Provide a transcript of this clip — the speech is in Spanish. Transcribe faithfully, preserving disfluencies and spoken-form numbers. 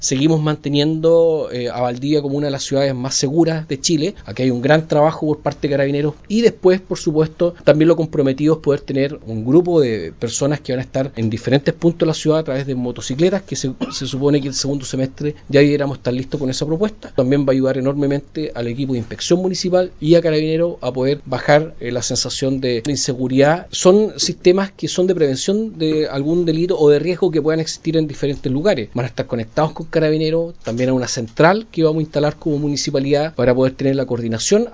Seguimos manteniendo eh, a Valdivia como una de las ciudades más seguras de Chile. Aquí hay un gran trabajo por parte de Carabineros y después, por supuesto, también lo comprometido es poder tener un grupo de personas que van a estar en diferentes puntos de la ciudad a través de motocicletas, que se, se supone que el segundo semestre ya debiéramos estar listos con esa propuesta. También va a ayudar enormemente al equipo de inspección municipal y a Carabineros a poder bajar eh, la sensación de, de inseguridad. Son sistemas que son de prevención de algún delito o de riesgo que puedan existir en diferentes lugares. Van a estar conectados con Carabineros, también a una central que vamos a instalar como municipalidad para poder tener la coordinación